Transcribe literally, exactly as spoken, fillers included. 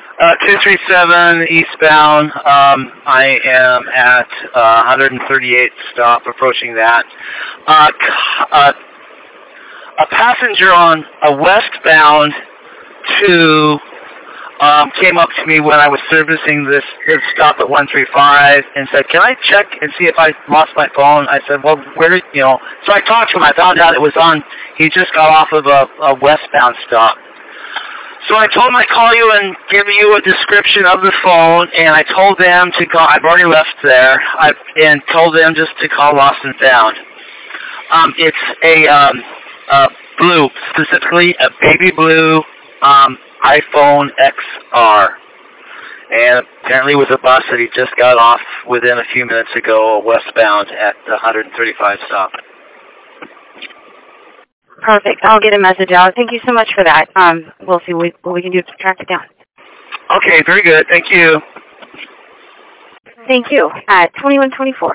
Uh, two three seven eastbound. Um, I am at uh, one thirty-eighth stop, approaching that. Uh, uh, a passenger on a westbound two um, came up to me when I was servicing this, this stop at one three five and said, "Can I check and see if I lost my phone?" I said, "Well, where did you know?" So I talked to him. I found out it was on. He just got off of a, a westbound stop. So I told him I'd call you and give you a description of the phone, and I told them to call. I've already left there, I, and told them just to call Lost and Found. Um, it's a, um, a blue, specifically a baby blue um, iPhone X R, and apparently it was a bus that he just got off within a few minutes ago, westbound at the one thirty-five stop. Perfect. I'll get a message out. Thank you so much for that. Um, we'll see what, what we can do to track it down. Okay, very good. Thank you. Thank you. At twenty-one twenty-four.